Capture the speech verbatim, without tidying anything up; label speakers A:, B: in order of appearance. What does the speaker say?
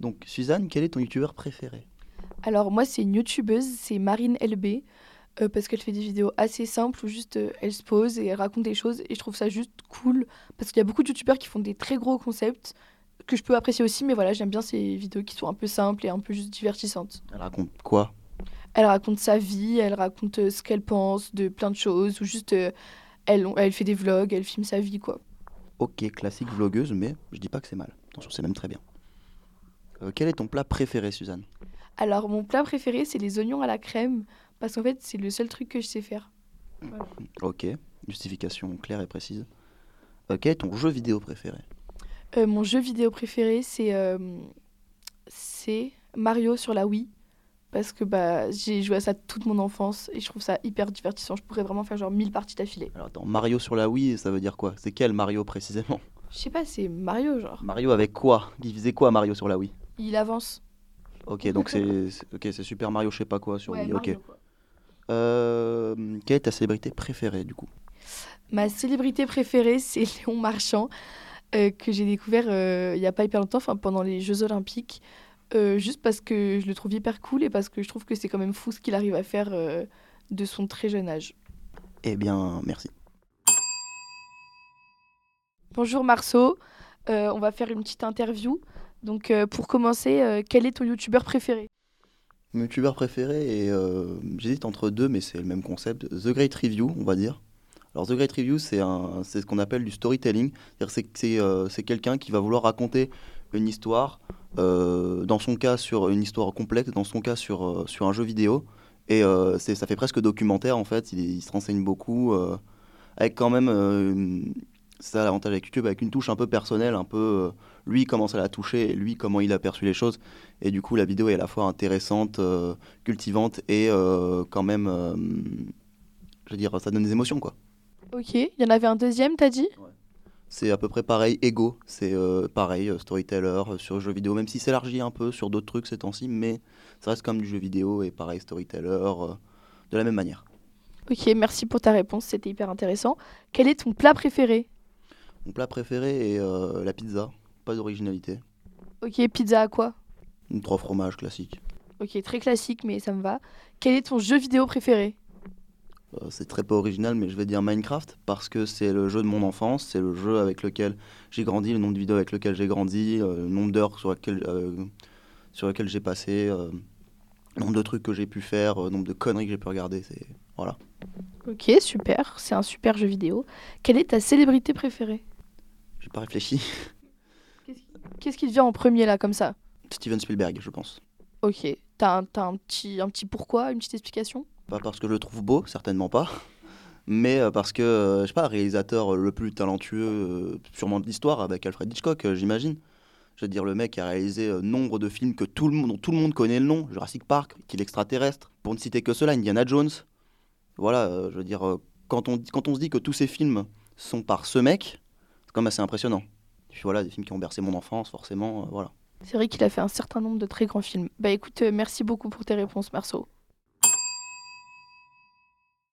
A: Donc, Suzanne, quel est ton youtubeur préféré?
B: Alors moi, c'est une youtubeuse, c'est Marine L B, euh, parce qu'elle fait des vidéos assez simples où juste euh, elle se pose et elle raconte des choses et je trouve ça juste cool parce qu'il y a beaucoup de youtubeurs qui font des très gros concepts que je peux apprécier aussi, mais voilà, j'aime bien ces vidéos qui sont un peu simples et un peu juste divertissantes.
A: Elle raconte quoi?
B: Elle raconte sa vie, elle raconte euh, ce qu'elle pense de plein de choses ou juste euh, elle, elle fait des vlogs, elle filme sa vie quoi.
A: Ok, classique vlogueuse, mais je dis pas que c'est mal. Attention, c'est même très bien. Euh, quel est ton plat préféré, Suzanne?
B: Alors mon plat préféré, c'est les oignons à la crème parce qu'en fait, c'est le seul truc que je sais faire. Voilà.
A: Ok, justification claire et précise. Euh, quel est ton jeu vidéo préféré?
B: Euh, mon jeu vidéo préféré, c'est euh, c'est Mario sur la Wii. Parce que bah, j'ai joué à ça toute mon enfance et je trouve ça hyper divertissant. Je pourrais vraiment faire genre mille parties d'affilée.
A: Alors attends, Mario sur la Wii, ça veut dire quoi? C'est quel Mario précisément?
B: Je sais pas, c'est Mario genre.
A: Mario avec quoi? Il faisait quoi Mario sur la Wii?
B: Il avance.
A: Ok, donc c'est c'est- ok, c'est Super Mario je sais pas quoi sur
B: Ouais,
A: Wii. Ok.
B: Mario quoi.
A: Euh, quelle est ta célébrité préférée du coup?
B: Ma célébrité préférée, c'est Léon Marchand, euh, que j'ai découvert euh, il y a pas hyper longtemps, enfin pendant les Jeux Olympiques. Euh, juste parce que je le trouve hyper cool et parce que je trouve que c'est quand même fou ce qu'il arrive à faire euh, de son très jeune âge.
A: Eh bien, merci.
B: Bonjour Marceau, Euh, on va faire une petite interview. Donc euh, pour commencer, euh, quel est ton youtubeur préféré?
A: Mon youtubeur préféré, et euh, j'hésite entre deux, mais c'est le même concept. The Great Review, on va dire. Alors, The Great Review, c'est un, c'est ce qu'on appelle du storytelling. C'est-à-dire, c'est, c'est, euh, c'est quelqu'un qui va vouloir raconter une histoire, euh, dans son cas sur une histoire complexe, dans son cas sur, euh, sur un jeu vidéo. Et euh, c'est, ça fait presque documentaire en fait. Il, il se renseigne beaucoup, euh, avec quand même, euh, une- c'est ça l'avantage avec YouTube, avec une touche un peu personnelle, un peu euh, lui comment ça l'a touché, et lui comment il a perçu les choses. Et du coup, la vidéo est à la fois intéressante, euh, cultivante et euh, quand même, euh, je veux dire, ça donne des émotions quoi.
B: Ok, il y en avait un deuxième, t'as dit?
A: C'est à peu près pareil, Ego, c'est euh, pareil, euh, storyteller euh, sur jeux vidéo, même si c'est élargi un peu sur d'autres trucs ces temps-ci, mais ça reste comme du jeu vidéo et pareil, storyteller, euh, de la même manière.
B: Ok, merci pour ta réponse, c'était hyper intéressant. Quel est ton plat préféré?
A: Mon plat préféré est euh, la pizza, pas d'originalité.
B: Ok, pizza à quoi?
A: Une trois fromages classique.
B: Ok, très classique, mais ça me va. Quel est ton jeu vidéo préféré?
A: Euh, c'est très peu original, mais je vais dire Minecraft parce que c'est le jeu de mon enfance, c'est le jeu avec lequel j'ai grandi, le nombre de vidéos avec lequel j'ai grandi, euh, le nombre d'heures sur lequel, euh, sur lequel j'ai passé, euh, le nombre de trucs que j'ai pu faire, euh, le nombre de conneries que j'ai pu regarder. C'est voilà.
B: Ok, super, c'est un super jeu vidéo. Quelle est ta célébrité préférée?
A: J'ai pas réfléchi.
B: Qu'est-ce qui qu'est-ce qui te vient en premier là, comme ça?
A: Steven Spielberg, je pense.
B: Ok, t'as un, t'as un petit, un petit pourquoi, une petite explication?
A: Pas parce que je le trouve beau, certainement pas, mais euh, parce que, euh, je sais pas, réalisateur le plus talentueux, euh, sûrement de l'histoire, avec Alfred Hitchcock, euh, j'imagine. Je veux dire, le mec a réalisé euh, nombre de films que tout le monde, dont tout le monde connaît le nom. Jurassic Park, Est-il extraterrestre? Pour ne citer que cela, Indiana Jones. Voilà, euh, je veux dire, euh, quand on, quand on se dit que tous ces films sont par ce mec, c'est quand même assez impressionnant. Et puis voilà, des films qui ont bercé mon enfance, forcément, euh, voilà.
B: C'est vrai qu'il a fait un certain nombre de très grands films. Bah écoute, euh, merci beaucoup pour tes réponses, Marceau.